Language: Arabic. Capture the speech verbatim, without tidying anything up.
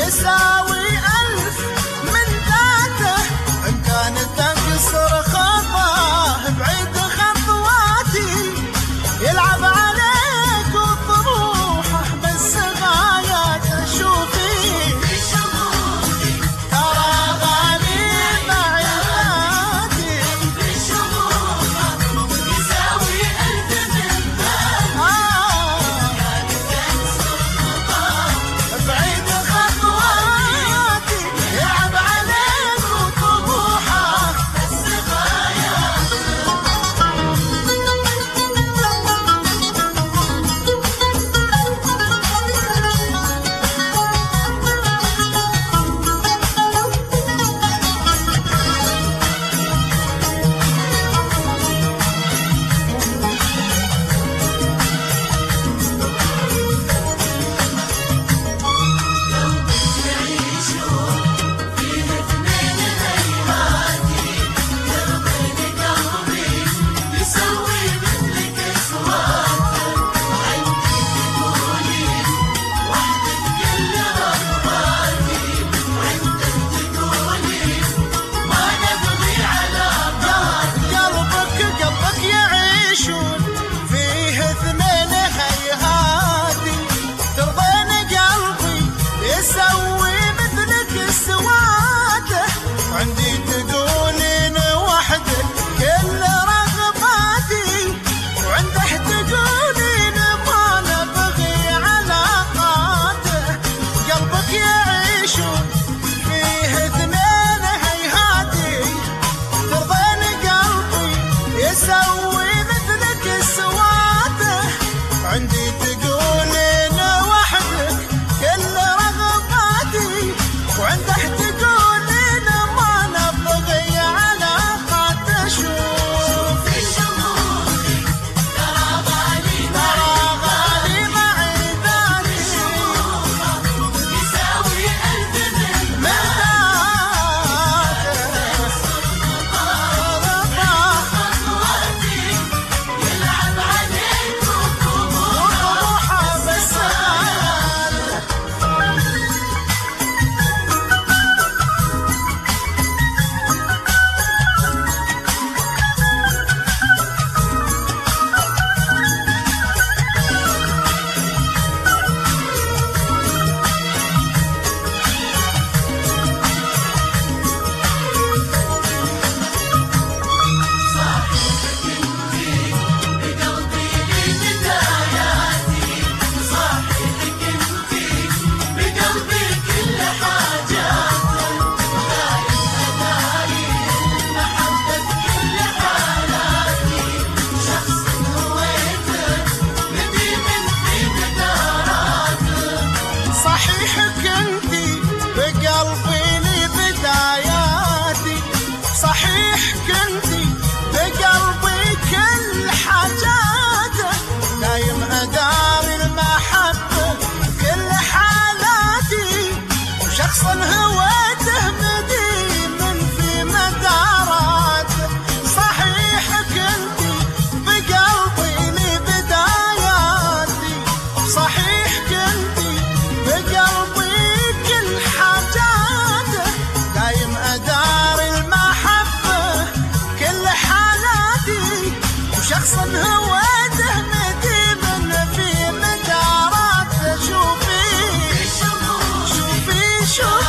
يساوي ألف من ذاته، إن كانت تكسر خطاه بعيد خطواتي يلعب عليك وطموحه بس غاياته. شوفي ترى غالي بعيداتي يساوي ألف من بعيد خطواتي يلعب عليك وطموحه بس غاياته. قلبك قلبك يعيشون فيه اثنين هيهاتي، ترضين قلبي يسوي مثلك سواته، عندي تقولين وحدك كل رغباتي، وعنده تقولين ما نبغي علاقاته. قلبك يعيشون فيه اثنين هيهاتي، ترضين قلبي يسوي مثلك سواته، عندي تقولين وحدك كل رغباتي، وعنده تقولين ما نبغي علاقاته. شوفي ترى غالي ترى غالي بعيداتي يساوي ألف من من خطواتي يلعب عليك وطموحه وطموحه بس غاياته. بقلبي لي بداياتي، صاحبك انتي بقلبي كل حاجاتي، دايم أداري المحبة بكل حالاتي، شخص هويته نديم في مداراته. صحيحك انتي بقلبي لي بداياتي، صحيحك انتي بقلبي كل حاجاته، دايم اداري المحبة كل حالاتي، وشخصا هويته مديم في مداراته. صحيحك انتي بقلبي لي بداياتي، صحيحك انتي بقلبي كل حاجاته، دايم اداري المحبة كل حالاتي، وشخصا هويته مديم في مداراته. شوفي شوفي شوفي